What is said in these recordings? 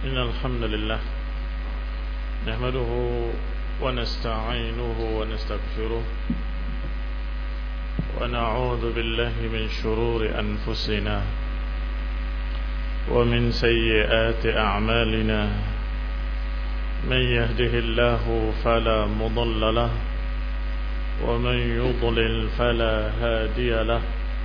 إن الحمد لله نحمده ونستعينه ونستغفره ونعوذ بالله من شرور أنفسنا ومن سيئات أعمالنا من يهده الله فلا مضل له ومن يضلل فلا هادي له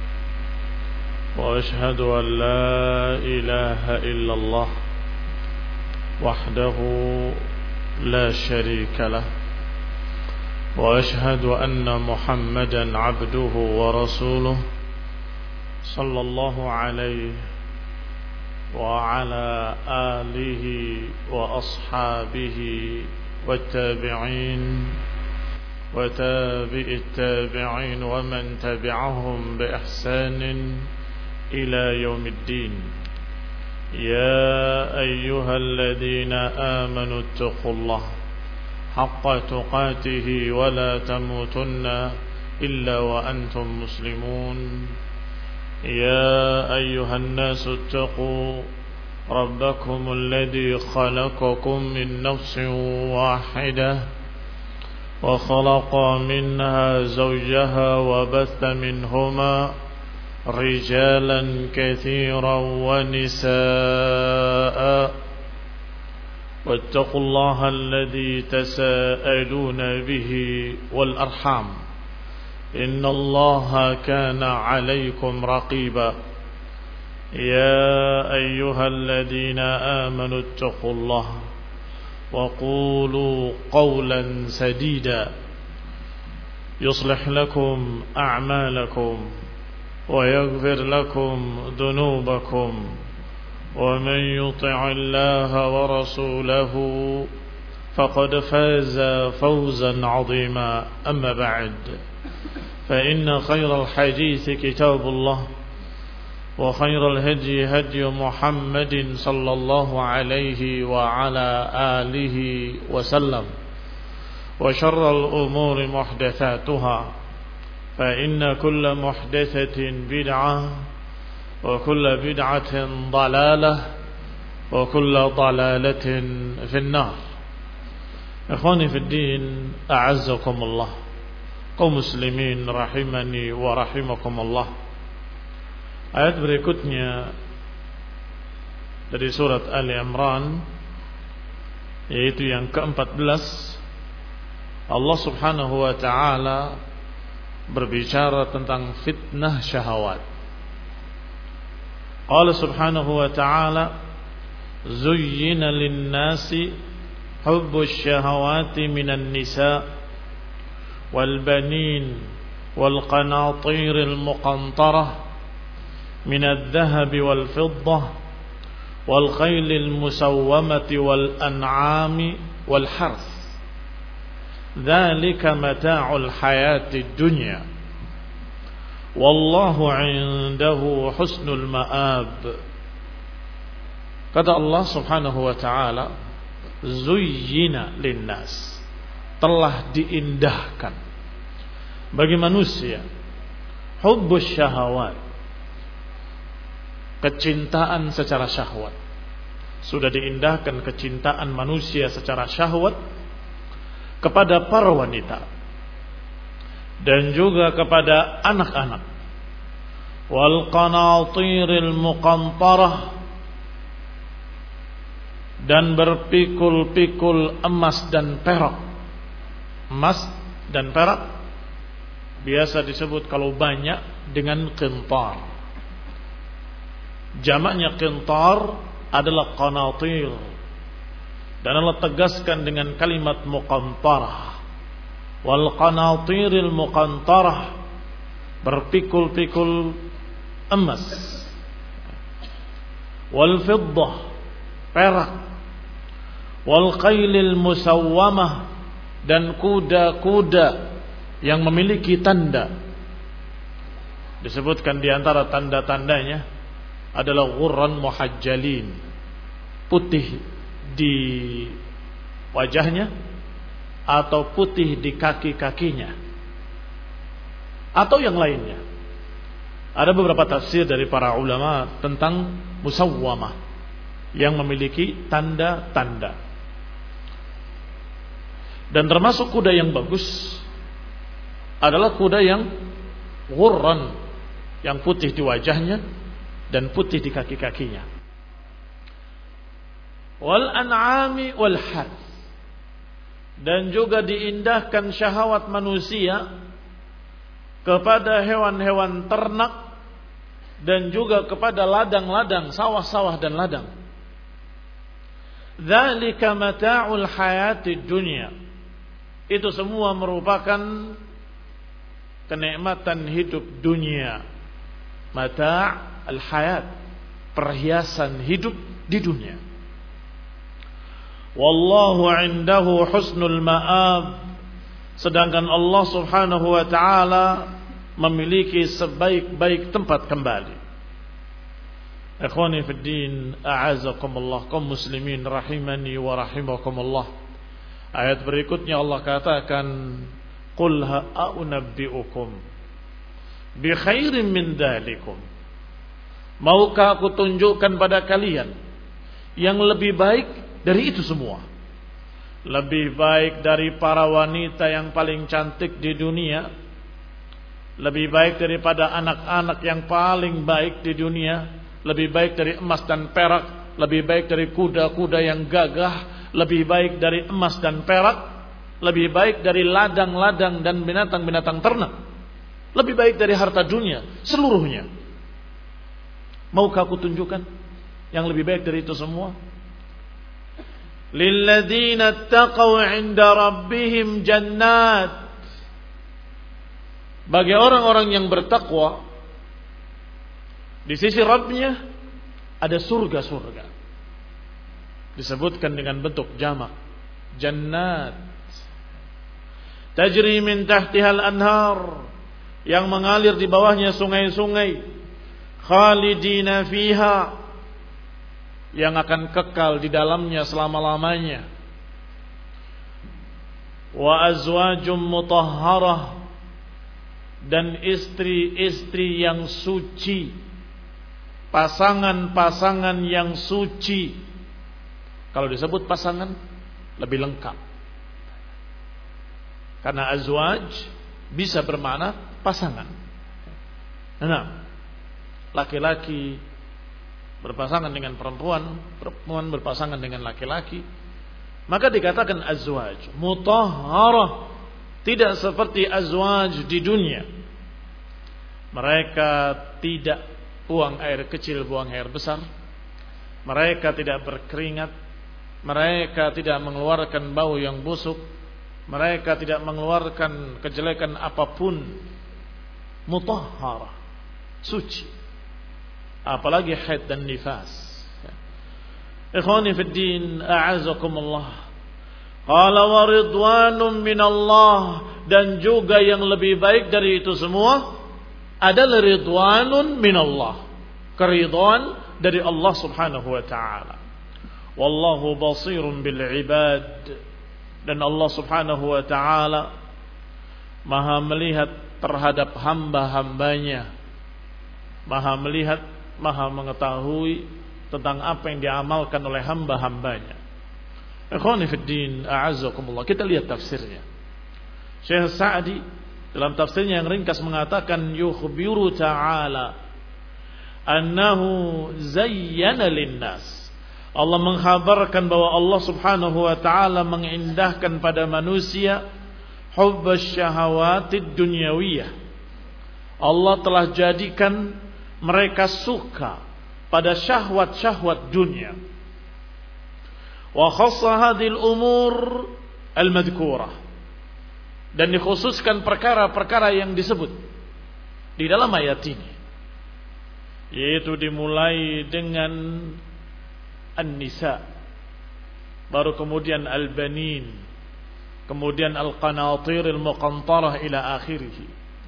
وأشهد أن لا إله إلا الله وحده لا شريك له وأشهد أن محمدا عبده ورسوله صلى الله عليه وعلى آله وأصحابه والتابعين وتابع التابعين ومن تبعهم بإحسان إلى يوم الدين. يا أيها الذين آمنوا اتقوا الله حق تقاته ولا تموتن إلا وأنتم مسلمون. يا أيها الناس اتقوا ربكم الذي خلقكم من نفس واحدة وخلق منها زوجها وبث منهما رجالا كثيرا ونساء واتقوا الله الذي تساءلون به والأرحام إن الله كان عليكم رقيبا. يا أيها الذين آمنوا اتقوا الله وقولوا قولا سديدا يصلح لكم أعمالكم ويغفر لكم ذنوبكم ومن يطع الله ورسوله فقد فاز فوزا عظيما. أما بعد فإن خير الحديث كتاب الله وخير الهدي هدي محمد صلى الله عليه وعلى آله وسلم وشر الأمور محدثاتها فإن كل محدثة بدعة وكل بدعة ضلالة وكل ضلالة في النار. إخواني في الدين أعزكم الله kaum muslimin rahimani wa rahimakumullah. Ayat berikutnya dari surat Ali Imran, yaitu yang ke-14, Allah subhanahu wa ta'ala berbicara tentang fitnah syahwat. Qala subhanahu wa ta'ala zuyyina lin-nasi hubbus syahawati minan nisa wal banin wal qanatiril muqantarah minadh dhahabi wal fiddah wal khaylil musawwamati wal an'ami wal harth dzalika mata'ul hayatid dunya wallahu 'indahu husnul ma'ab. Kata Allah subhanahu wa ta'ala, zuyyina linnas, telah diindahkan bagi manusia hubbus syahawat, kecintaan secara syahwat. Sudah diindahkan kecintaan manusia secara syahwat kepada para wanita dan juga kepada anak-anak. Wal qanatiril muqantarah, dan berpikul-pikul emas dan perak. Emas dan perak biasa disebut kalau banyak dengan qintar. Jamaknya qintar adalah qanatir, dan Allah tegaskan dengan kalimat muqantarah. Wal qanatiril muqantarah, berpikul-pikul emas. Wal fiddah, perak. Wal khaylil musawwamah, dan kuda-kuda yang memiliki tanda. Disebutkan di antara tanda-tandanya adalah ghurran muhajjalin, putih di wajahnya atau putih di kaki-kakinya atau yang lainnya. Ada beberapa tafsir dari para ulama tentang musawwamah. yang memiliki tanda-tanda. Dan termasuk kuda yang bagus adalah kuda yang ghurran, yang putih di wajahnya dan putih di kaki-kakinya. Wal an'ami wal harth, dan juga diindahkan syahwat manusia kepada hewan-hewan ternak dan juga kepada ladang-ladang, sawah-sawah dan ladang. Dzalika mata'ul hayatid dunya. Itu semua merupakan kenikmatan hidup dunia. Mata' al-hayat, perhiasan hidup di dunia. Wallahu 'indahu husnul ma'ab. Sedangkan Allah Subhanahu wa taala memiliki sebaik-baik tempat kembali. Ikhwani fid din, a'azakumullah, kaum muslimin rahimani wa rahimakumullah. Ayat berikutnya Allah katakan, qul a'unabbi'ukum bi khairin min dzalikum. Maukah aku tunjukkan pada kalian yang lebih baik dari itu semua? Lebih baik dari para wanita yang paling cantik di dunia, lebih baik daripada anak-anak yang paling baik di dunia, lebih baik dari emas dan perak, lebih baik dari kuda-kuda yang gagah, lebih baik dari emas dan perak, lebih baik dari ladang-ladang dan binatang-binatang ternak, lebih baik dari harta dunia seluruhnya. Maukah aku tunjukkan yang lebih baik dari itu semua? Lilladzina taqaw 'inda rabbihim jannat. Bagi orang-orang yang bertakwa di sisi Rabbnya ada surga-surga. Disebutkan dengan bentuk jamak, jannat. Tajri min tahtihal anhar, yang mengalir di bawahnya sungai-sungai. Khalidina fiha, yang akan kekal di dalamnya selama-lamanya. Wa azwajum mutahharah, dan istri-istri yang suci, pasangan-pasangan yang suci. Kalau disebut pasangan lebih lengkap, karena azwaj bisa bermakna pasangan. Nah, laki-laki berpasangan dengan perempuan, perempuan berpasangan dengan laki-laki, maka dikatakan azwaj mutahharah. Tidak seperti azwaj di dunia. Mereka tidak buang air kecil, buang air besar. Mereka tidak berkeringat. Mereka tidak mengeluarkan bau yang busuk. Mereka tidak mengeluarkan kejelekan apapun. Mutahharah, suci. Apalagi haid dan nifas. Ikhwani fid din, a'azakumullah. Qala wa ridwanun minallah, dan juga yang lebih baik dari itu semua adalah ridwanun minallah, keridhaan dari Allah Subhanahu wa taala. Wallahu basirun bil ibad, dan Allah Subhanahu wa taala Maha melihat terhadap hamba-hambanya. Maha melihat, Maha mengetahui tentang apa yang diamalkan oleh hamba-hambanya. Ikhwani fid din, a'azzakumullah. Kita lihat tafsirnya. Syekh Sa'di dalam tafsirnya yang ringkas mengatakan, yukhbiru ta'ala annahu zayyana linnas. Allah mengkhabarkan bahwa Allah Subhanahu wa taala mengindahkan pada manusia hubbas syahawatid dunyawiyah. Allah telah jadikan mereka suka pada syahwat-syahwat dunia. Wa khassa hadhil umur al-madhkurah, dan dikhususkan perkara-perkara yang disebut di dalam ayat ini, yaitu dimulai dengan an-nisa, baru kemudian al-banin, kemudian al-qanatir al-muqantarah ila akhirih.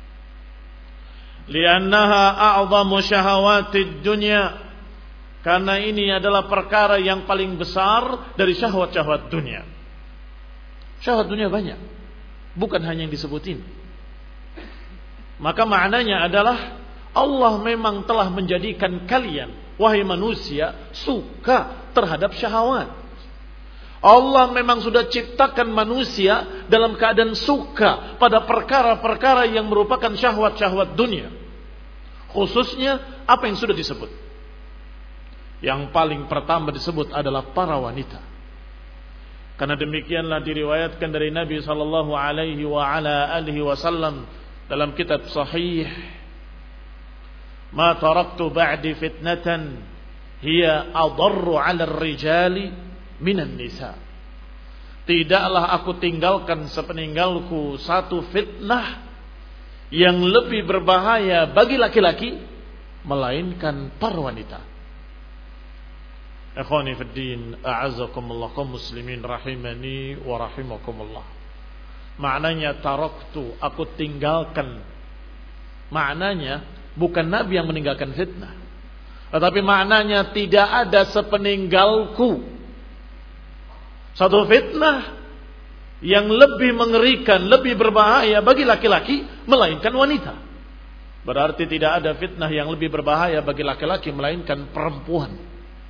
Li'annaha a'zamu syahawatid dunya, karena ini adalah perkara yang paling besar dari syahwat-syahwat dunia. Syahwat dunia banyak, bukan hanya yang disebutin. Maka maknanya adalah Allah memang telah menjadikan kalian, wahai manusia, suka terhadap syahwat. Allah memang sudah ciptakan manusia dalam keadaan suka pada perkara-perkara yang merupakan syahwat-syahwat dunia. Khususnya apa yang sudah disebut. Yang paling pertama disebut adalah para wanita. Karena demikianlah diriwayatkan dari Nabi sallallahu alaihi wa ala alihi wasallam dalam kitab sahih, "Ma taraktu ba'di fitnatan hiya adarru 'ala ar-rijali minan nisa." Tidaklah aku tinggalkan sepeninggalku satu fitnah yang lebih berbahaya bagi laki-laki melainkan para wanita. Ikhwani fid din, a'azzakumullah, kaum muslimin rahimani wa rahimakumullah. Maknanya taraktu, aku tinggalkan. Maknanya bukan Nabi yang meninggalkan fitnah, tetapi maknanya tidak ada sepeninggalku satu fitnah yang lebih mengerikan, lebih berbahaya bagi laki-laki melainkan wanita. Berarti tidak ada fitnah yang lebih berbahaya bagi laki-laki melainkan perempuan.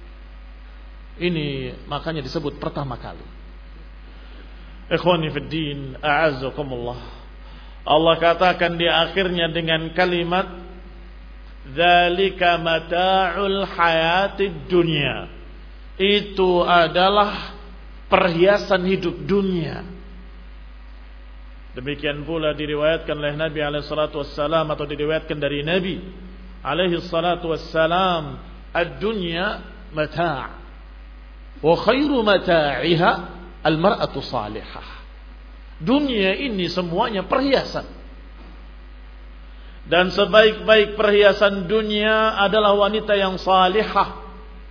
Ini makanya disebut pertama kali. Ikhwani fid din, a'azzakumullah. Allah katakan di akhirnya dengan kalimat dzalika mata'ul hayatid dunya. Itu adalah perhiasan hidup dunia. Demikian pula diriwayatkan oleh Nabi alaihi salatu wassalam, atau diriwayatkan dari Nabi alaihi salatu wassalam, ad-dunya mata'. Wa khairu mata'iha al-mar'atu salihah. Dunia ini semuanya perhiasan. Dan sebaik-baik perhiasan dunia adalah wanita yang salihah.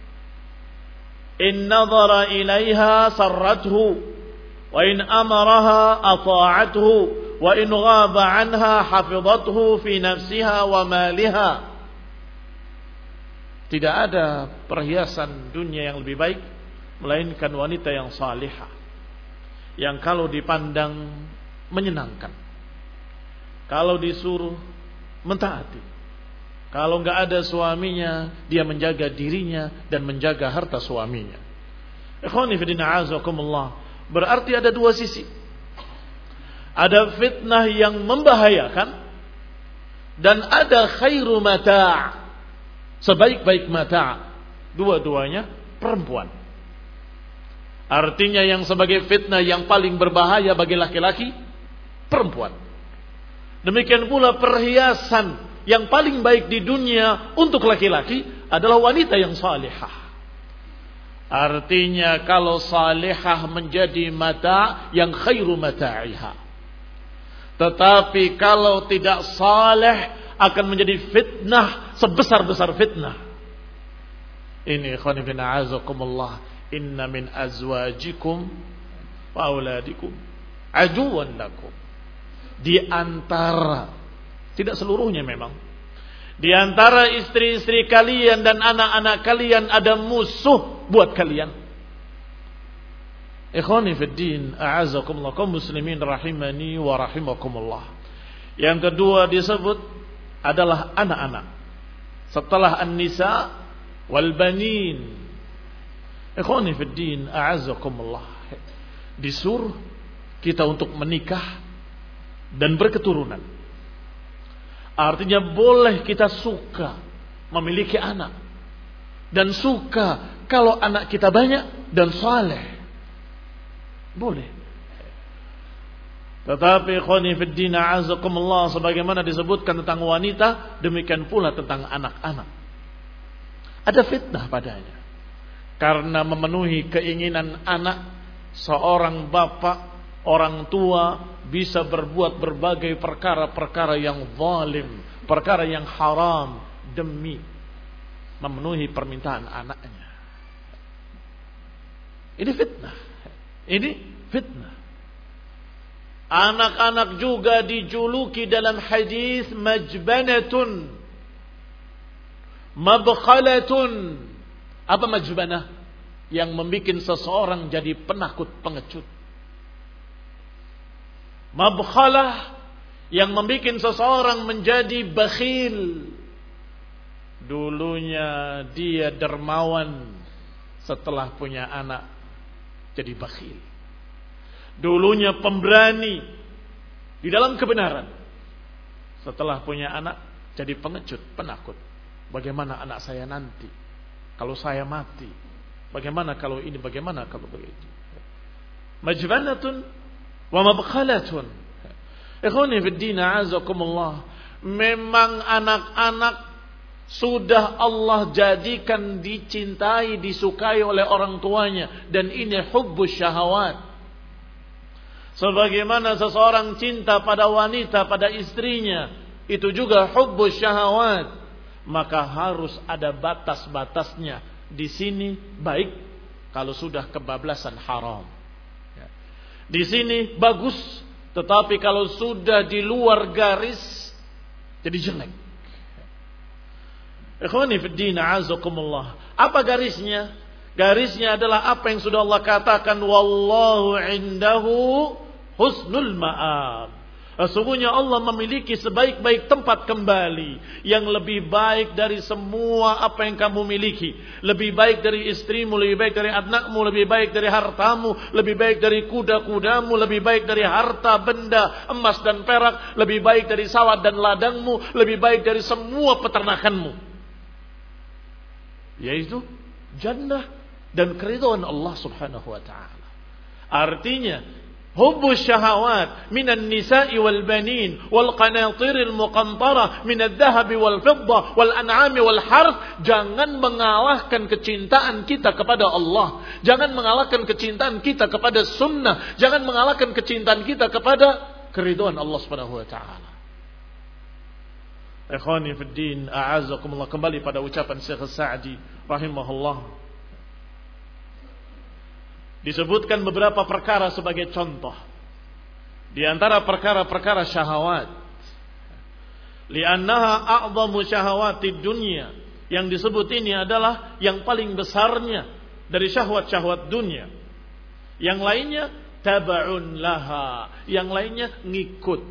In nadhara ilaiha sarrathu wa in amaraha ata'athu wa in ghaba anha hafizathu fi nafsiha wa maliha. Tidak ada perhiasan dunia yang lebih baik melainkan wanita yang salihah, yang kalau dipandang menyenangkan, kalau disuruh mentaati, kalau enggak ada suaminya dia menjaga dirinya dan menjaga harta suaminya. Ikhwani fillah a'azakumullah. Berarti ada dua sisi. Ada fitnah yang membahayakan dan ada khairu mata', sebaik-baik mata'. Dua-duanya perempuan. Artinya yang sebagai fitnah yang paling berbahaya bagi laki-laki, perempuan. Demikian pula perhiasan yang paling baik di dunia untuk laki-laki adalah wanita yang salihah. Artinya kalau salihah menjadi mata yang khairu mata'iha. Tetapi kalau tidak salih akan menjadi fitnah sebesar-besar fitnah. Ini khonifina azakumullah. Inna min azwajikum wa auladikum aduwwan lakum. Di antara, tidak seluruhnya memang, di antara istri-istri kalian dan anak-anak kalian ada musuh buat kalian. Ikhwani fid din, a'azakumullah, kaum muslimin rahimani wa rahimakumullah. Yang kedua disebut adalah anak-anak. Setelah an-nisa wal banin. Ikhwani fid din, a'azzakumullah. Disuruh kita untuk menikah dan berketurunan. Artinya boleh kita suka memiliki anak dan suka kalau anak kita banyak dan saleh. Boleh. Tetapi ikhwani fid din, a'azzakumullah, sebagaimana disebutkan tentang wanita, demikian pula tentang anak-anak. Ada fitnah padanya. Karena memenuhi keinginan anak, seorang bapak, orang tua bisa berbuat berbagai perkara-perkara yang zalim, perkara yang haram demi memenuhi permintaan anaknya. Ini fitnah. Ini fitnah. Anak-anak juga dijuluki dalam hadis majbanatun, mabkhalatun. Apa majbanah? Yang membuat seseorang jadi penakut, pengecut. Mabkhalah yang membuat seseorang menjadi bakhil Dulunya dia dermawan, setelah punya anak jadi bakhil. Dulunya pemberani di dalam kebenaran, setelah punya anak jadi pengecut, penakut. Bagaimana anak saya nanti kalau saya mati? Bagaimana kalau ini? Bagaimana kalau begitu? Majbanatun wa mabkhalatun. Ikhwani fid din, a'azakumullah. Memang anak-anak sudah Allah jadikan dicintai, disukai oleh orang tuanya, dan ini hubbus syahawat. Sebagaimana seseorang cinta pada wanita, pada istrinya, itu juga hubbus syahawat. Maka harus ada batas-batasnya. Di sini baik kalau sudah kebablasan haram. Di sini bagus, tetapi kalau sudah di luar garis jadi jelek. Ikhwani fid din, a'azakumullah. Apa garisnya? Garisnya adalah apa yang sudah Allah katakan, wallahu indahu husnul ma'ab. Sesungguhnya Allah memiliki sebaik-baik tempat kembali, yang lebih baik dari semua apa yang kamu miliki. Lebih baik dari istrimu, lebih baik dari anakmu, lebih baik dari hartamu, lebih baik dari kuda-kudamu, lebih baik dari harta benda emas dan perak, lebih baik dari sawah dan ladangmu, lebih baik dari semua peternakanmu. Yaitu jannah dan keridhaan Allah Subhanahu wa taala. Artinya hubbus syahawat minan nisa'i wal banin wal qanatiril muqantarah minadh dhahabi wal fiddah wal an'ami wal harth, jangan mengalahkan kecintaan kita kepada Allah, jangan mengalahkan kecintaan kita kepada sunnah, jangan mengalahkan kecintaan kita kepada keridhaan Allah Subhanahu wa taala. Ikhwani fid din, a'azakumullah. Kembali pada ucapan Syekh Sa'di rahimahullah. Disebutkan beberapa perkara sebagai contoh. Di antara perkara-perkara syahwat. Li'annaha a'zamu syahawatid dunya. Yang disebut ini adalah yang paling besarnya dari syahwat-syahwat dunia. Yang lainnya taba'un laha. Yang lainnya ngikut.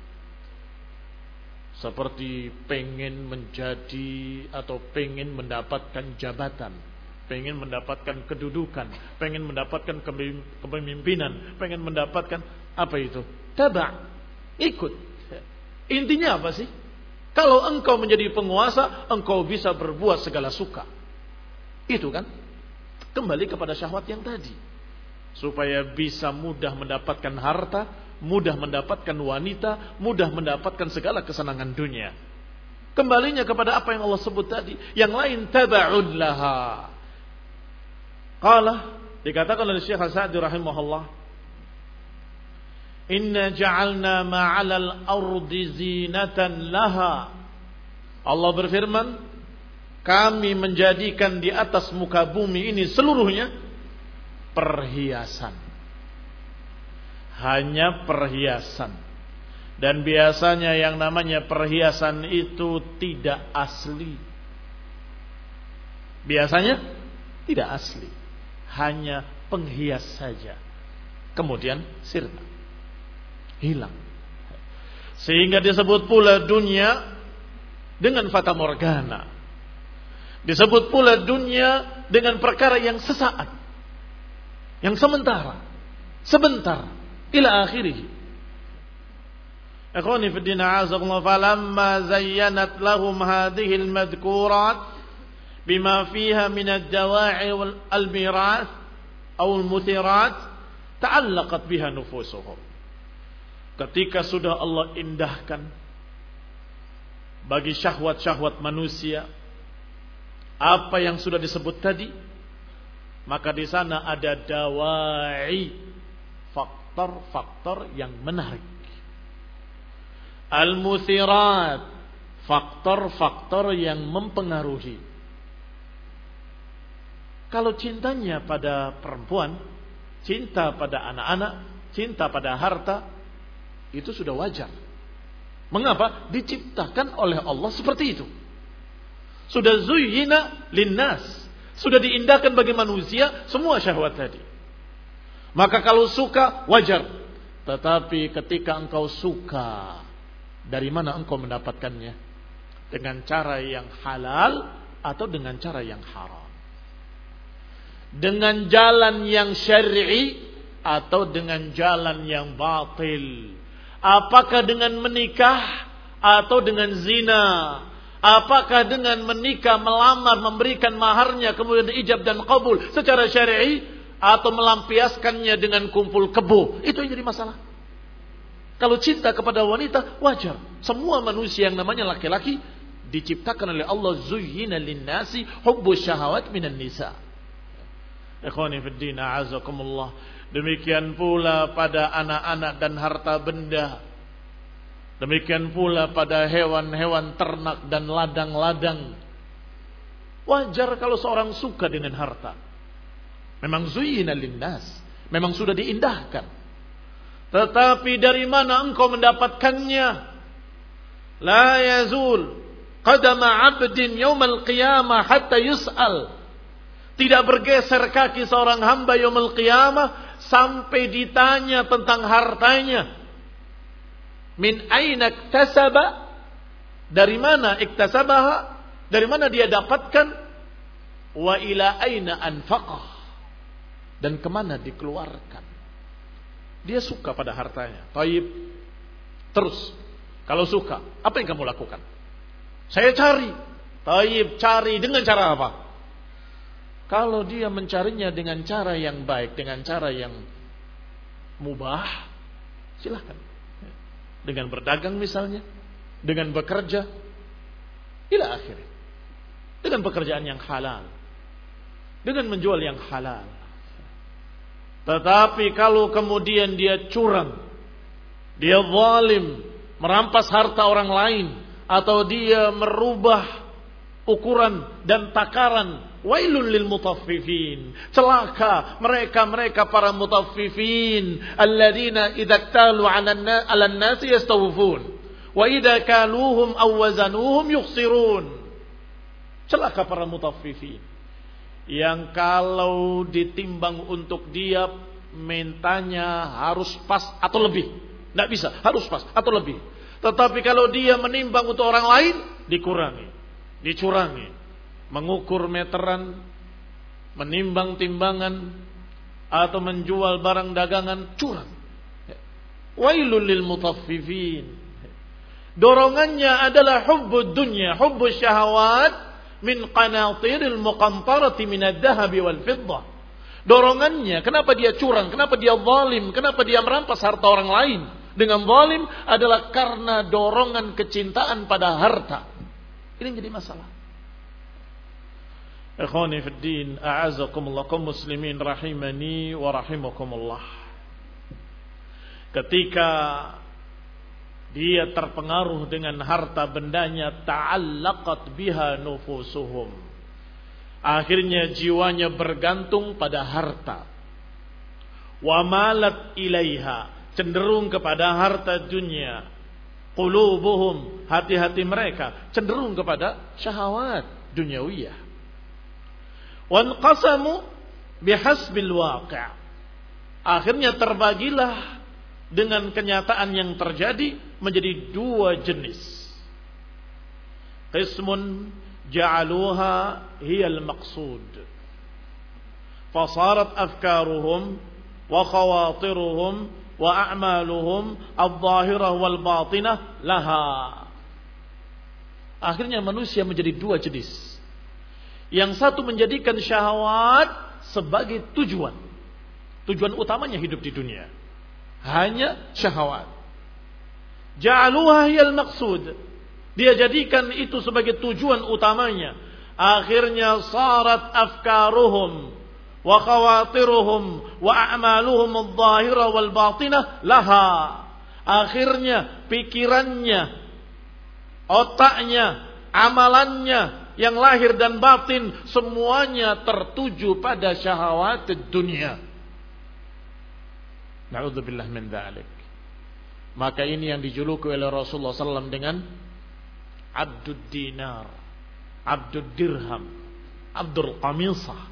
Seperti pengen menjadi atau pengen mendapatkan jabatan, pengen mendapatkan kedudukan, pengen mendapatkan kepemimpinan, pengen mendapatkan apa itu? Taba', ikut. Intinya apa sih? Kalau engkau menjadi penguasa, engkau bisa berbuat segala suka. Itu kan? Kembali kepada syahwat yang tadi. Supaya bisa mudah mendapatkan harta, mudah mendapatkan wanita, mudah mendapatkan segala kesenangan dunia. Kembalinya kepada apa yang Allah sebut tadi. Yang lain taba'un laha. Qala, dikatakan oleh Syekh Sa'di rahimahullah, inna ja'alna ma'alal ardi zinatan laha. Allah berfirman, kami menjadikan di atas muka bumi ini seluruhnya perhiasan. Hanya perhiasan. Dan biasanya yang namanya perhiasan itu tidak asli. Biasanya tidak asli, hanya penghias saja. Kemudian sirna, hilang. Sehingga disebut pula dunia dengan fata morgana. Disebut pula dunia dengan perkara yang sesaat, yang sementara, sebentar, ila akhirih. Ikhwani fi din, a'azakumullah. Falamma zayyanat lahum hadhihi al-madhkurat bima fiha min ad-dawa'i wal al-mirath aw al-muthirat ta'allaqat biha nufusuhum. Ketika sudah Allah indahkan bagi syahwat-syahwat manusia apa yang sudah disebut tadi, maka di sana ada dawa'i, faktor-faktor yang menarik. Al-muthirat, faktor-faktor yang mempengaruhi. Kalau cintanya pada perempuan, cinta pada anak-anak, cinta pada harta, itu sudah wajar. Mengapa? Diciptakan oleh Allah seperti itu. Sudah zuyyina linnas, sudah diindahkan bagi manusia semua syahwat tadi. Maka kalau suka wajar. Tetapi ketika engkau suka, dari mana engkau mendapatkannya? Dengan cara yang halal atau dengan cara yang haram. Dengan jalan yang syar'i atau dengan jalan yang batil. Apakah dengan menikah atau dengan zina? Apakah dengan menikah, melamar, memberikan maharnya, kemudian ijab dan qabul secara syar'i, atau melampiaskannya dengan kumpul kebo? Itu yang jadi masalah. Kalau cinta kepada wanita, wajar. Semua manusia yang namanya laki-laki diciptakan oleh Allah, zuyyina lin-nasi hubbus syahawat minan nisa. Ikhwani fid din, a'azakumullah. Demikian pula pada anak-anak dan harta benda. Demikian pula pada hewan-hewan ternak dan ladang-ladang. Wajar kalau seorang suka dengan harta. Memang zuyyina lin-nas, memang sudah diindahkan. Tetapi dari mana engkau mendapatkannya? La yazul qadama 'abdin yaumal qiyamah hatta yus'al. Tidak bergeser kaki seorang hamba yaumul qiyamah sampai ditanya tentang hartanya. Min aina iktasaba? Dari mana iktasabaha? Dari mana dia dapatkan? Wa ila aina anfaqah? Dan kemana dikeluarkan? Dia suka pada hartanya. Taib. Terus, kalau suka, apa yang kamu lakukan? Saya cari. Taib, cari dengan cara apa? Kalau dia mencarinya dengan cara yang baik, dengan cara yang mubah, silahkan. Dengan berdagang misalnya, dengan bekerja, ila akhirnya. Dengan pekerjaan yang halal, dengan menjual yang halal. Tetapi kalau kemudian dia curang, dia zalim, merampas harta orang lain, atau dia merubah ukuran dan takaran, wailul lil mutaffifin, celaka mereka para mutaffifin, alladzina idza iktalu 'alan nasi yastawfun wa idza kaluhum aw wazanuhum yukhsirun. Celaka para mutaffifin yang kalau ditimbang untuk dia mintanya harus pas atau lebih. Tidak bisa, harus pas atau lebih. Tetapi kalau dia menimbang untuk orang lain, dikurangi, dicurangi. Mengukur meteran, menimbang timbangan, atau menjual barang dagangan, curang. Wailul lil mutaffifin. Dorongannya adalah hubbud dunya, hubbus syahawat, min qanatiril muqantarati minad dhahabi wal fiddah. Dorongannya, kenapa dia curang, kenapa dia zalim, kenapa dia merampas harta orang lain dengan zalim, adalah karena dorongan kecintaan pada harta. Ini yang jadi masalah. Ikhwani fid din, a'azakumullah, kaum muslimin rahimani wa rahimakumullah. Ketika dia terpengaruh dengan harta bendanya, ta'allaqat biha nufusuhum. Akhirnya jiwanya bergantung pada harta. Wa malat ilaiha, cenderung kepada harta dunia. Qulubuhum, hati-hati mereka cenderung kepada syahwat duniawiyah. Wanqasamu bihasbil waqi'. Akhirnya terbagilah dengan kenyataan yang terjadi menjadi dua jenis. Qismun ja'aluha hiyal maqsud. Fasarat afkaruhum wa khawatiruhum wa a'maluhum adh-dhahirah wal batinah laha. Akhirnya manusia menjadi dua jenis. Yang satu menjadikan syahwat sebagai tujuan. Tujuan utamanya hidup di dunia hanya syahwat. Ja'aluha hiyal maqsud. Dia jadikan itu sebagai tujuan utamanya. Akhirnya sarat afkaruhum wa khawatiruhum wa a'maluhum adh-dhahirah wal batinah laha. Akhirnya pikirannya, otaknya, amalannya yang lahir dan batin semuanya tertuju pada syahwat dunia. Na'udzubillah min dzalik. Maka ini yang dijuluki oleh Rasulullah SAW dengan Abdud Dinar, Abdud Dirham, Abdul Qamisah.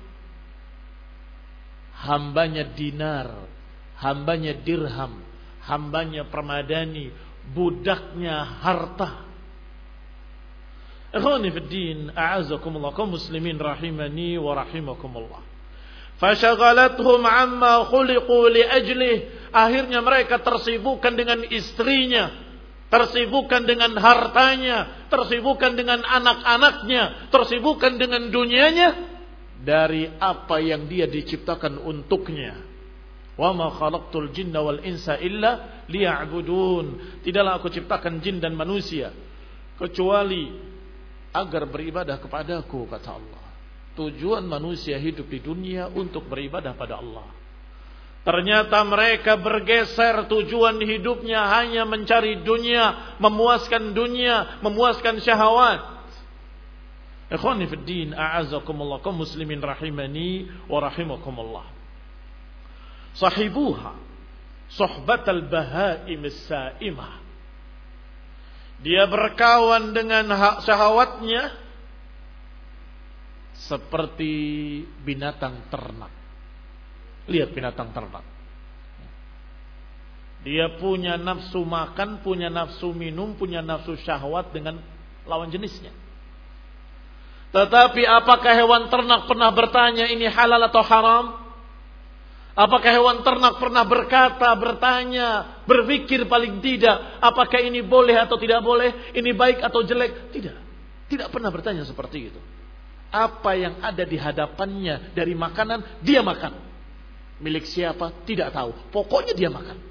Hambanya dinar, hambanya dirham, hambanya permadani, budaknya harta. Ikhwani fid din, a'azakumullah, kaum muslimin rahimani wa rahimakumullah. Fashagalathum amma khuliqu li ajlih. Akhirnya mereka tersibukkan dengan istrinya, tersibukkan dengan hartanya, tersibukkan dengan anak-anaknya, tersibukkan dengan dunianya dari apa yang dia diciptakan untuknya. Wa ma khalaqtul jinna wal insa illa liya'budun. Tidaklah aku ciptakan jin dan manusia kecuali agar beribadah kepadaku, kata Allah. Tujuan manusia hidup di dunia untuk beribadah pada Allah. Ternyata mereka bergeser, tujuan hidupnya hanya mencari dunia, memuaskan syahwat. Ikhwani fid din, a'azakumullah, kaum muslimin rahimani wa rahimakumullah. Sahibuha suhbatal bahaim as-sa'imah. Dia berkawan dengan syahwatnya seperti binatang ternak. Lihat binatang ternak. Dia punya nafsu makan, punya nafsu minum, punya nafsu syahwat dengan lawan jenisnya. Tetapi apakah hewan ternak pernah bertanya ini halal atau haram? Apakah hewan ternak pernah bertanya, berpikir paling tidak, apakah ini boleh atau tidak boleh, ini baik atau jelek? Tidak pernah bertanya seperti itu. Apa yang ada di hadapannya dari makanan, dia makan. Milik siapa? Tidak tahu. Pokoknya dia makan.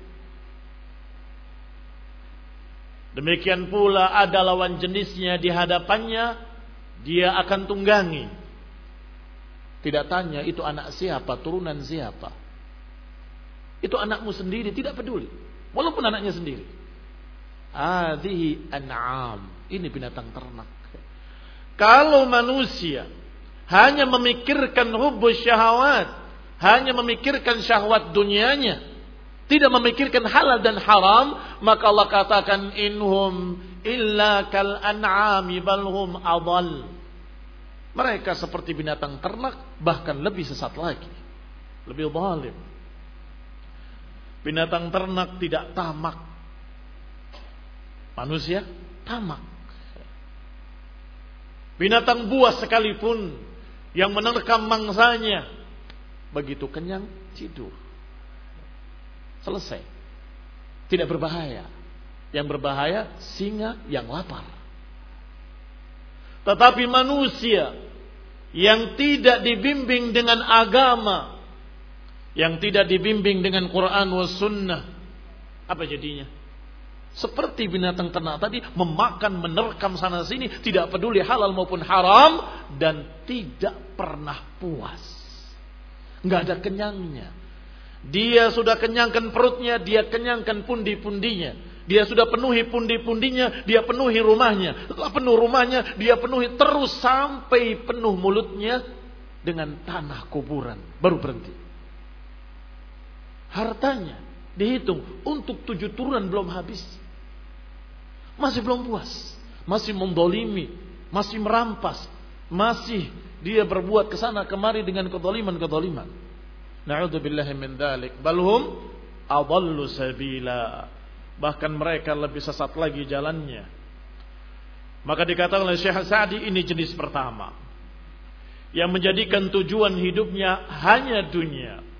Demikian pula ada lawan jenisnya di hadapannya, dia akan tunggangi. Tidak tanya itu anak siapa, turunan siapa. Itu anakmu sendiri, tidak peduli. Walaupun anaknya sendiri. Hadhihi an'am. Ini binatang ternak. Kalau manusia hanya memikirkan hubbus syahwat, hanya memikirkan syahwat dunianya, tidak memikirkan halal dan haram, maka Allah katakan inhum illa kal an'ami balhum adall. Mereka seperti binatang ternak, bahkan lebih sesat lagi, lebih zalim. Binatang ternak tidak tamak. Manusia tamak. Binatang buas sekalipun yang menerkam mangsanya, begitu kenyang tidur. Selesai. Tidak berbahaya. Yang berbahaya singa yang lapar. Tetapi manusia yang tidak dibimbing dengan agama, yang tidak dibimbing dengan Quran was sunnah, apa jadinya? Seperti binatang ternak tadi, memakan, menerkam sana sini, tidak peduli halal maupun haram, dan tidak pernah puas. Nggak ada kenyangnya. Dia sudah kenyangkan perutnya, dia kenyangkan pundi-pundinya. Dia sudah penuhi pundi-pundinya, dia penuhi rumahnya. Setelah penuh rumahnya, dia penuhi terus sampai penuh mulutnya dengan tanah kuburan. Baru berhenti. Hartanya dihitung untuk 7 turunan belum habis. Masih belum puas. Masih mendolimi. Masih merampas. Masih dia berbuat kesana kemari dengan kedoliman-kedoliman. Na'udzubillahi min dzalik. Balhum adallu sabila. Bahkan mereka lebih sesat lagi jalannya. Maka dikatakan oleh Syekh Sa'di, ini jenis pertama yang menjadikan tujuan hidupnya hanya dunia.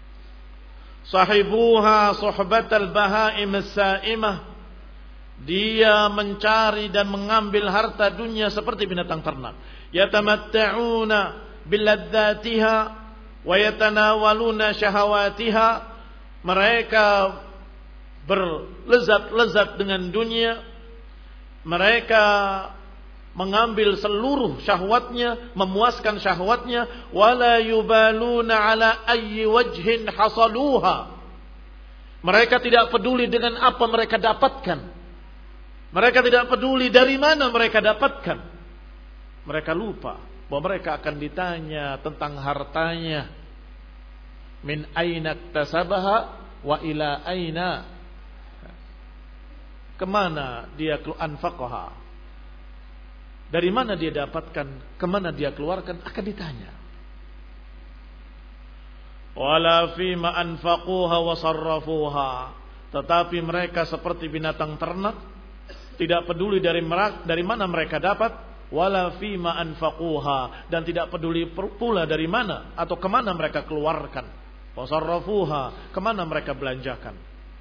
Sahibuha suhbatal bahaim as-sa'imah. Dia mencari dan mengambil harta dunia seperti binatang ternak. Yatamatta'una biladzatiha wa yatanawaluna syahawatiha. Mereka berlezat-lezat dengan dunia. Mereka mengambil seluruh syahwatnya, memuaskan syahwatnya, wala yubaluna ala ayyi wajhin hasaluha. Mereka tidak peduli dengan apa mereka dapatkan. Mereka tidak peduli dari mana mereka dapatkan. Mereka lupa bahwa mereka akan ditanya tentang hartanya. Min aina iktasabaha wa ila aina. Kemana dia anfaqaha? Dari mana dia dapatkan, kemana dia keluarkan, akan ditanya. Wala fima anfaquha wa sarrafuha. Tetapi mereka seperti binatang ternak, tidak peduli dari mana mereka dapat wala fima anfaquha, dan tidak peduli pula dari mana atau kemana mereka keluarkan, wasarrafuha, kemana mereka belanjakan.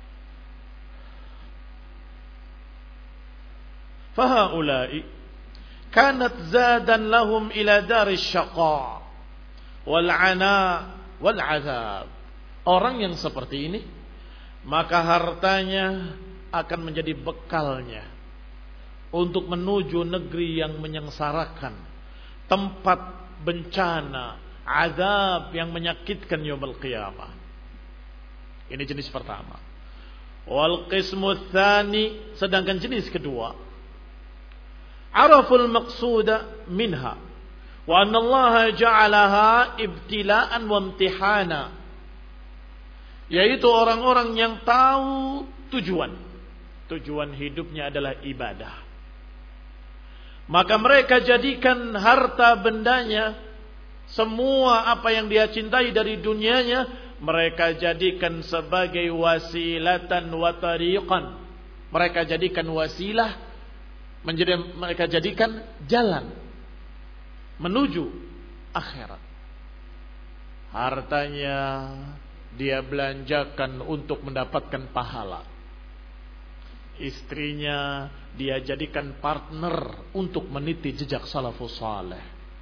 Fahaulai kanat zadan lahum ila daris syaqa wal ana wal azab. Orang yang seperti ini, maka hartanya akan menjadi bekalnya untuk menuju negeri yang menyengsarakan, tempat bencana, azab yang menyakitkan yaumul qiyamah. Ini jenis pertama. Wal qismu tsani, sedangkan jenis kedua, araful maqsuda minha wa anna Allah ja'alaha ibtila'an wa imtihana, yaitu orang-orang yang tahu tujuan hidupnya adalah ibadah. Maka mereka jadikan harta bendanya, semua apa yang dia cintai dari dunianya, mereka jadikan sebagai wasilatan wa tariqan. Mereka jadikan wasilah, mereka jadikan jalan menuju akhirat. Hartanya dia belanjakan untuk mendapatkan pahala. Istrinya dia jadikan partner untuk meniti jejak salafus saleh.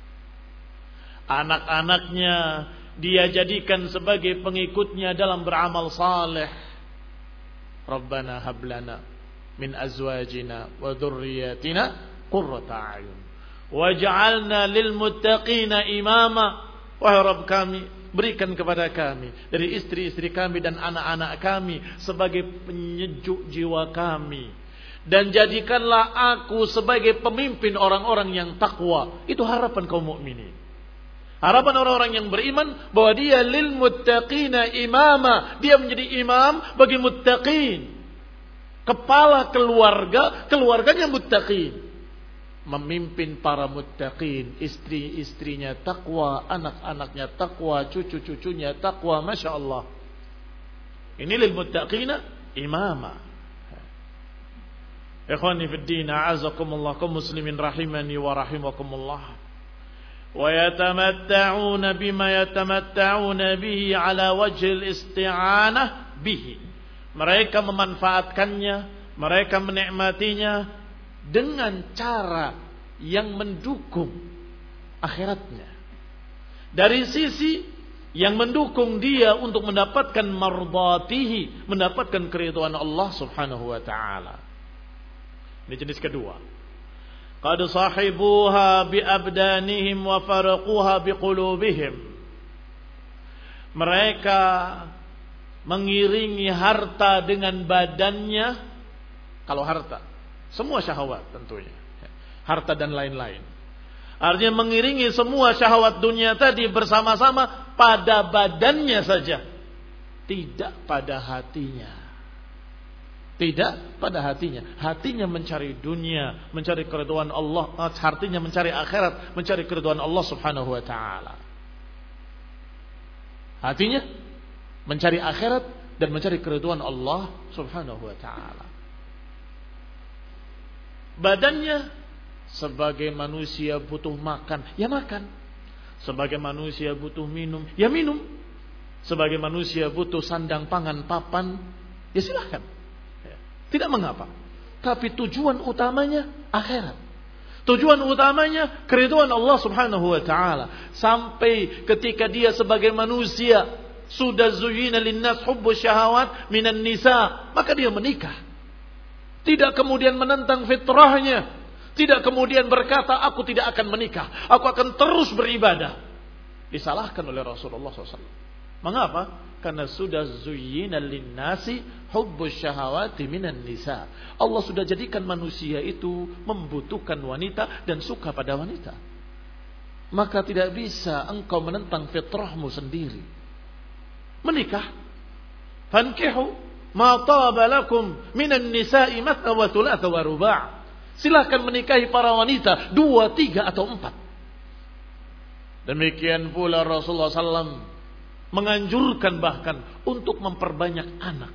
Anak-anaknya dia jadikan sebagai pengikutnya dalam beramal saleh. Rabbana hablana min azwajina wa dhurriyyatina qurrata a'yun waj'alna lil muttaqina imama. Wahai Rabb kami, berikan kepada kami dari istri-istri kami dan anak-anak kami sebagai penyejuk jiwa kami, dan jadikanlah aku sebagai pemimpin orang-orang yang takwa. Itu harapan kaum mukminin. Harapan orang-orang yang beriman bahwa dia lil muttaqina imama, dia menjadi imam bagi muttaqin. Kepala keluarga, keluarganya muttaqin. Memimpin para muttaqin, istri-istrinya takwa, anak-anaknya takwa, cucu-cucunya takwa, Masya Allah. Ini lil muttaqina imama. Ikhwani fid din, a'azakumullah, kaum muslimin rahimani wa rahimakumullah. Wa yatamatta'una bima yatamatta'una bihi ala wajhil isti'anah bihi. Mereka memanfaatkannya, mereka menikmatinya dengan cara yang mendukung akhiratnya, dari sisi yang mendukung dia untuk mendapatkan mardatihi, mendapatkan keridhaan Allah subhanahu wa ta'ala. Ini jenis kedua. Qad sahibuha bi abdanihim wa faraquha bi qulubihim. Mereka mengiringi harta dengan badannya. Kalau harta, semua syahwat tentunya, harta dan lain-lain. Artinya mengiringi semua syahwat dunia tadi bersama-sama pada badannya saja, tidak pada hatinya. Tidak pada hatinya. Hatinya mencari dunia, mencari keridhaan Allah, hatinya mencari akhirat, mencari keridhaan Allah subhanahu wa ta'ala. Hatinya mencari akhirat dan mencari keridhaan Allah subhanahu wa ta'ala. Badannya, sebagai manusia butuh makan, ya makan. Sebagai manusia butuh minum, ya minum. Sebagai manusia butuh sandang, pangan, papan, ya silahkan. Tidak mengapa. Tapi tujuan utamanya akhirat. Tujuan utamanya keridhaan Allah subhanahu wa ta'ala. Sampai ketika dia sebagai manusia sudah zuyyina linnas hubbu syahawat minan nisa, maka dia menikah. Tidak kemudian menentang fitrahnya. Tidak kemudian berkata, aku tidak akan menikah, aku akan terus beribadah. Disalahkan oleh Rasulullah SAW. Mengapa? Karena sudah zuyyina linnasi hubbus syahawati minan nisa. Allah sudah jadikan manusia itu membutuhkan wanita dan suka pada wanita. Maka tidak bisa engkau menentang fitrahmu sendiri. Menikah. Fankihu ma taba lakum minan nisa'i matna wa thulatha wa ruba'. Silakan menikahi para wanita 2, 3 atau 4. Demikian pula Rasulullah SAW menganjurkan bahkan untuk memperbanyak anak.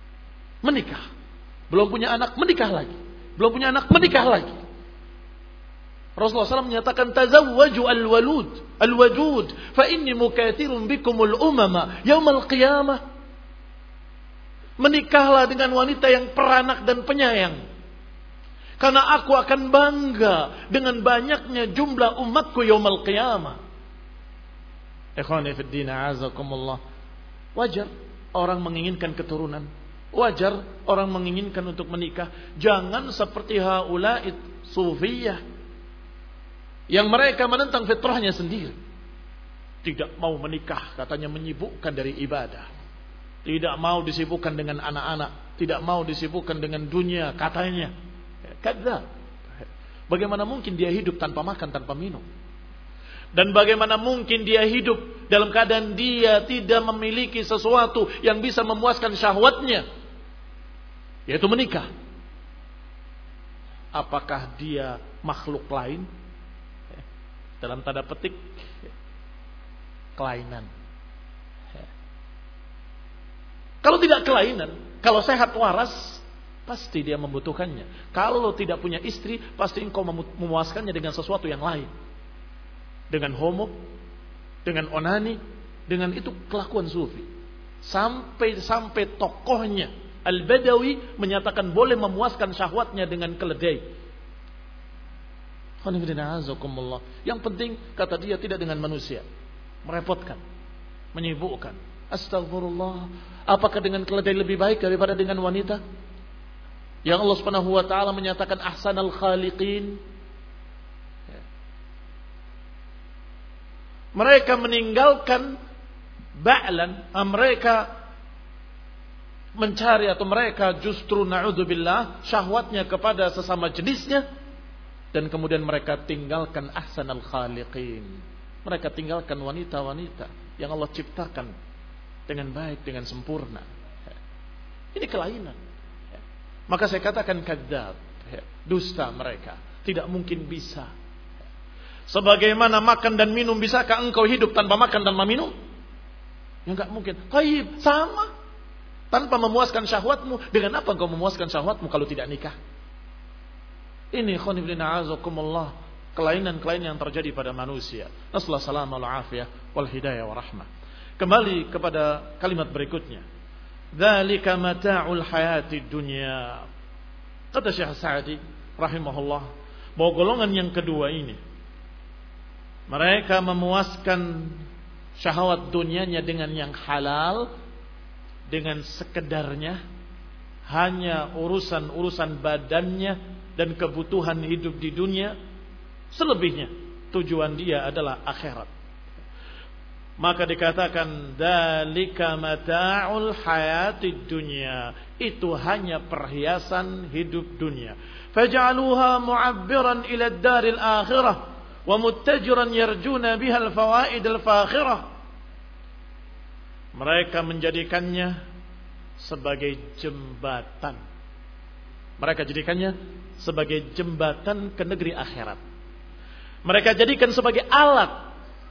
Menikah. Belum punya anak, menikah lagi. Belum punya anak, menikah lagi. Rasulullah SAW menyatakan tazawwaju al-wadud fa inni mukathirun bikumul umama yaumal qiyamah. Menikahlah dengan wanita yang peranak dan penyayang, karena aku akan bangga dengan banyaknya jumlah umatku yaumal qiyamah. Ikhwani fid din, a'azakumullah. Wajar orang menginginkan keturunan, wajar orang menginginkan untuk menikah. Jangan seperti haula'id sufiyah yang mereka menentang fitrahnya sendiri. Tidak mau menikah, katanya menyibukkan dari ibadah. Tidak mau disibukkan dengan anak-anak, tidak mau disibukkan dengan dunia, katanya. Kadzab. Bagaimana mungkin dia hidup tanpa makan, tanpa minum? Dan bagaimana mungkin dia hidup dalam keadaan dia tidak memiliki sesuatu yang bisa memuaskan syahwatnya, yaitu menikah? Apakah dia makhluk lain? Dalam tanda petik kelainan. Kalau tidak kelainan, kalau sehat waras, pasti dia membutuhkannya. Kalau tidak punya istri, pasti engkau memuaskannya dengan sesuatu yang lain. Dengan homo, dengan onani, dengan itu kelakuan sufi. Sampai tokohnya Al-Badawi menyatakan boleh memuaskan syahwatnya dengan keledai. Yang penting, kata dia, tidak dengan manusia, merepotkan, menyibukkan. Astagfirullah, apakah dengan keledai lebih baik daripada dengan wanita yang Allah Subhanahu wa taala menyatakan ahsanal khaliqin? Mereka meninggalkan ba'lan, mereka mencari atau mereka justru na'udzubillah syahwatnya kepada sesama jenisnya. Dan kemudian mereka tinggalkan ahsanal khaliqin. Mereka tinggalkan wanita-wanita yang Allah ciptakan dengan baik, dengan sempurna. Ini kelainan. Maka saya katakan kadzab, dusta mereka. Tidak mungkin bisa. Sebagaimana makan dan minum, bisakah engkau hidup tanpa makan dan minum? Ya enggak mungkin. Taib, sama. Tanpa memuaskan syahwatmu, dengan apa engkau memuaskan syahwatmu kalau tidak nikah? Ini khonibina azakumullah, kelainan-kelainan yang terjadi pada manusia. Nasallahu salamah wal afiyah wal hidayah wa rahmah. Kembali kepada kalimat berikutnya. Dzalika mata'ul hayatid dunya. Kata Syekh Sa'di rahimahullah, bahwa golongan yang kedua ini, mereka memuaskan syahwat dunianya dengan yang halal, dengan sekedarnya, hanya urusan-urusan badannya dan kebutuhan hidup di dunia. Selebihnya tujuan dia adalah akhirat. Maka dikatakan dzalika mata'ul hayatid dunya, itu hanya perhiasan hidup dunia. Faj'aluha mu'abbiran ila ad-daril akhirah wa muttajiran yarjuna biha al-fawaid al-fakhirah. Mereka menjadikannya sebagai jembatan. Mereka jadikannya sebagai jembatan ke negeri akhirat. Mereka jadikan sebagai alat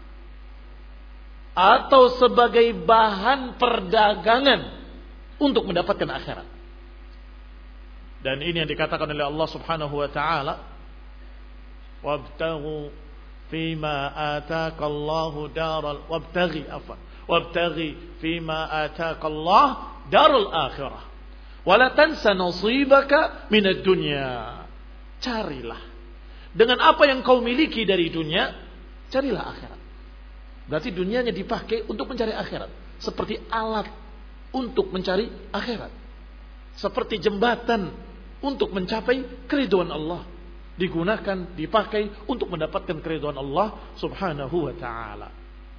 atau sebagai bahan perdagangan untuk mendapatkan akhirat. Dan ini yang dikatakan oleh Allah Subhanahu wa taala, wabtaghu fima ataakallahu daral wabtaghi fima ataakallahu darul akhirah wala tansa nasibaka minad dunya. Carilah dengan apa yang kau miliki dari dunia, carilah akhirat. Berarti dunianya dipakai untuk mencari akhirat, seperti alat untuk mencari akhirat, seperti jembatan untuk mencapai keridhaan Allah, digunakan, dipakai untuk mendapatkan keridhaan Allah Subhanahu wa taala,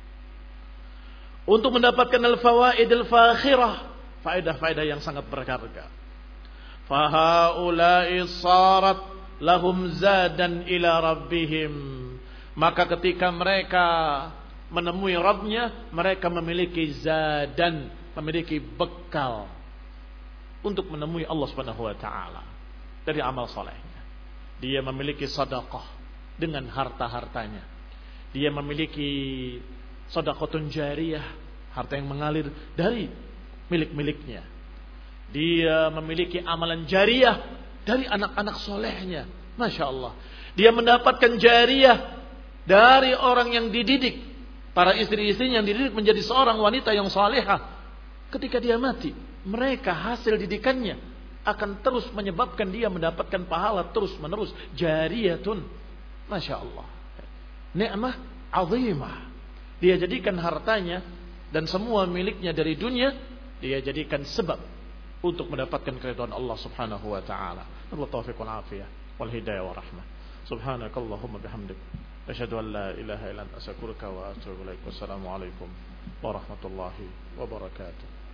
untuk mendapatkan al-fawaid al-fakhirah, faedah-faedah yang sangat berharga. Fahaula'i sarat lahum zadan ila rabbihim. Maka ketika mereka menemui Rabbnya, mereka memiliki zadan, memiliki bekal untuk menemui Allah Subhanahu wa taala dari amal salehnya. Dia memiliki sedekah dengan harta-hartanya. Dia memiliki sedekahun jariyah, harta yang mengalir dari milik-miliknya. Dia memiliki amalan jariyah dari anak-anak solehnya. Masya Allah. Dia mendapatkan jariyah dari orang yang dididik. Para istri-istrinya yang dididik menjadi seorang wanita yang salihah. Ketika dia mati, mereka hasil didikannya akan terus menyebabkan dia mendapatkan pahala terus menerus. Jariyatun. Masya Allah. Ni'mah azimah. Dia jadikan hartanya dan semua miliknya dari dunia, dia jadikan sebab untuk mendapatkan keridhaan Allah Subhanahu wa taala. Allah taufiq wal afiyah wal hidayah wa rahmah. Subhanakallahumma bihamdik asyhadu an la ilaha illa anta astaghfiruka wa atubu ilaik. Wassalamu alaikum warahmatullahi wabarakatuh.